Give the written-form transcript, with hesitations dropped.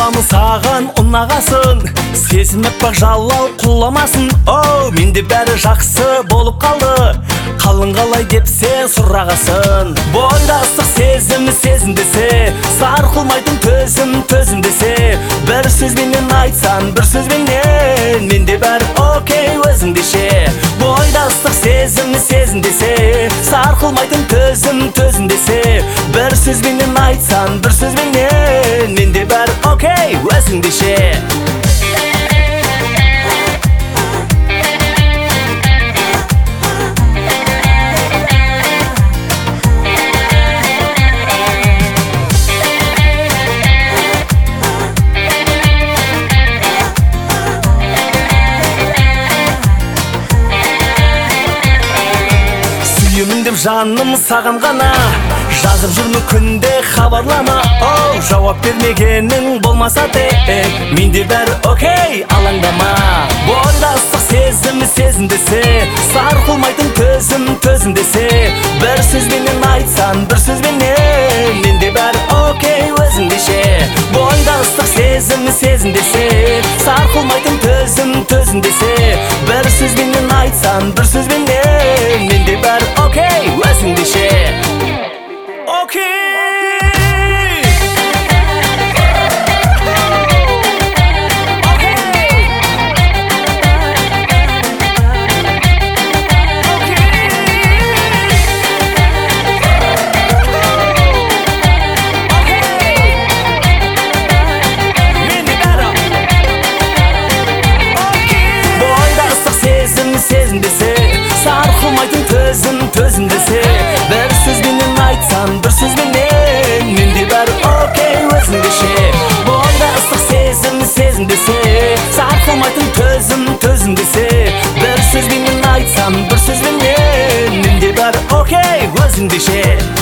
боламын саған ұнағасын, сезіміп бақ жалау құламасын. Оу, менде бәрі жақсы болып қалды, қалың қалай деп сен сұрағасын. Бойда ыстық сезім сезімдесе, сарқылмайтын төзім десе, бір сөзбенен айтсан, бір сөзбенен менде бәрі окей өзіңдеше. Бойда ыстық сезім сезімдесе, сарқылмайтын төзім десе, бір сөзбенен айтсан, бір сөзбенен менде бәрі окей өзіңдеше. Сүйемін деп жаным саған ғана, жазып жүрмін күнде хабарлама. Оу, жауап бермегенің болмаса де, менде бәрі окей, алаңдама. Бойда ыстық сезім сезімдесе, сарқылмайтын төзім десе, бір сөзбенен айтсан, бір сөзбенен менде бәрі окей өзіңдеше. Бойда ыстық сезім сезімдесе, сарқылмайтын төзім десе, бір сөзбенен айтсан, бір сөзбенен менде бәрі окей өзіңдеше. Окей. Сезімдесе, сарқылмайтын төзім десе, бір сөзбенен айтсан, бір сөзбенен менде бәрі окей өзіңдеше. Бойда ыстық сезімдесе, сарқылмайтын төзім десе, бір сөзбенен айтсан, бір сөзбенен менде бәрі окей өзіңдеше.